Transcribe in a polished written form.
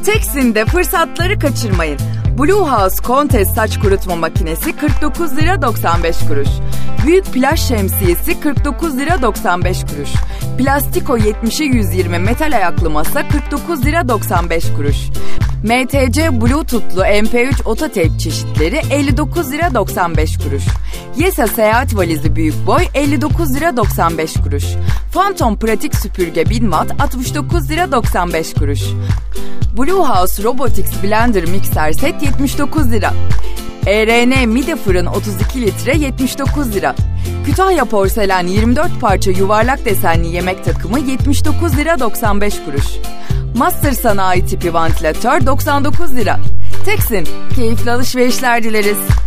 Teksin'de fırsatları kaçırmayın. Blue House Contest saç kurutma makinesi 49 lira 95 kuruş. Büyük plaj şemsiyesi 49 lira 95 kuruş. Plastiko 70'e 120 metal ayaklı masa 49 lira 95 kuruş. MTC Bluetooth'lu MP3 ototeyp çeşitleri 59 lira 95 kuruş. Yesa seyahat valizi büyük boy 59 lira 95 kuruş. Phantom pratik süpürge 1000 watt 69 lira 95 kuruş. Blue House Robotics Blender Mixer Set 79 lira. ERN Mide Fırın 32 litre 79 lira. Kütahya Porselen 24 parça yuvarlak desenli yemek takımı 79 lira 95 kuruş. Master Sanayi tipi vantilatör 99 lira. Teksin, keyifli alışverişler dileriz.